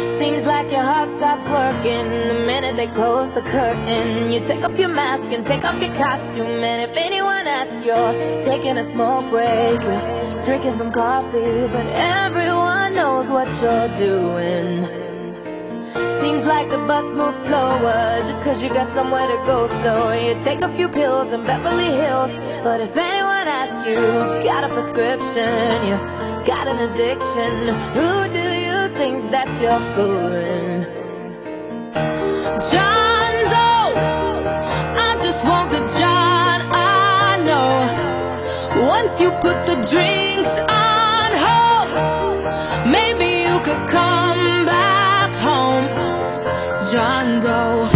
Seems like your heart stops working the minute they close the curtain. You take off your mask and take off your costume, and if anyone asks, you're taking a smoke break, you're drinking some coffee, but everyone knows what you're doing. Seems like the bus moves slower just cause you got somewhere to go, so you take a few pills in Beverly Hills, but if anyone asks you, got a prescription, you got an addiction, who do you think that you're fooling? John Doe, I just want the John I know. Once you put the drinks on hold, maybe you could come back home. John Doe.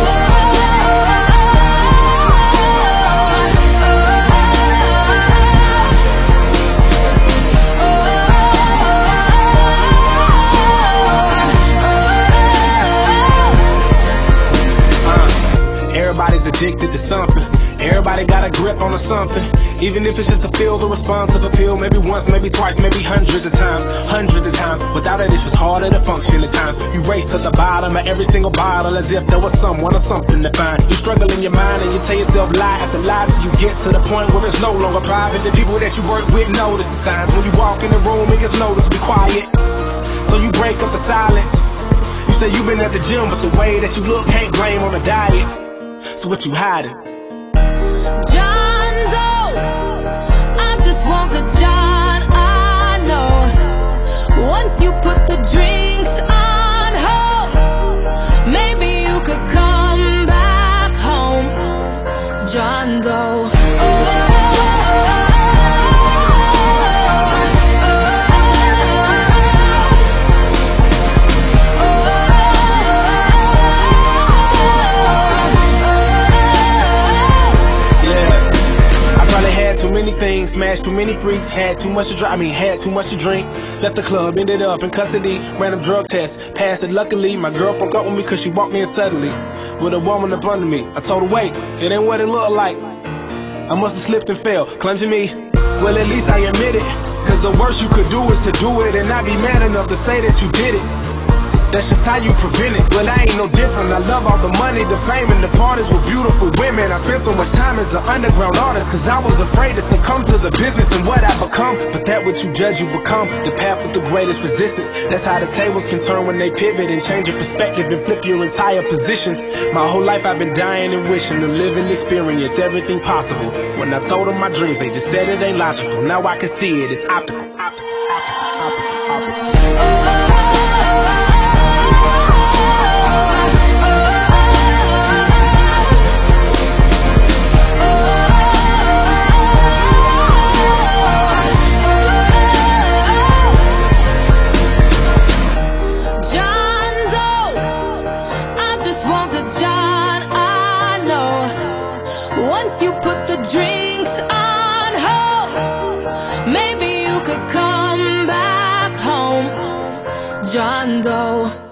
Everybody's addicted to something. Everybody got a grip on something. Even if it's just a feel, the response of a pill. Maybe once, maybe twice, maybe hundreds of times. Hundreds of times. Without it, it's just harder to function at times. You race to the bottom of every single bottle as if there was someone or something to find. You struggle in your mind and you tell yourself lie after lie till you get to the point where it's no longer private. The people that you work with notice the signs. When you walk in the room, it gets noticed, be quiet. So you break up the silence. You say you've been at the gym, but the way that you look can't blame on a diet. So what you hiding? John Doe, I just want the John I know. Once you put the drinks on hold, maybe you could come back home. John Doe. Too many things, smashed too many freaks, had too much to had too much to drink. Left the club, ended up in custody, random drug test, passed it luckily. My girl broke up with me cause she walked in suddenly, with a woman up under me. I told her wait, it ain't what it looked like. I must have slipped and fell, clumsy me. Well at least I admit it, cause the worst you could do is to do it and not be man enough to say that you did it. That's just how you prevent it. Well, I ain't no different. I love all the money, the fame, and the parties with beautiful women. I spent so much time as an underground artist cause I was afraid to succumb to the business and what I become. But that what you judge, you become. The path with the greatest resistance. That's how the tables can turn when they pivot and change your perspective and flip your entire position. My whole life I've been dying and wishing to live and experience everything possible. When I told them my dreams, they just said it ain't logical. Now I can see it, it's optical. John I know. Once you put the drinks on hold, maybe you could come back home. John Doe.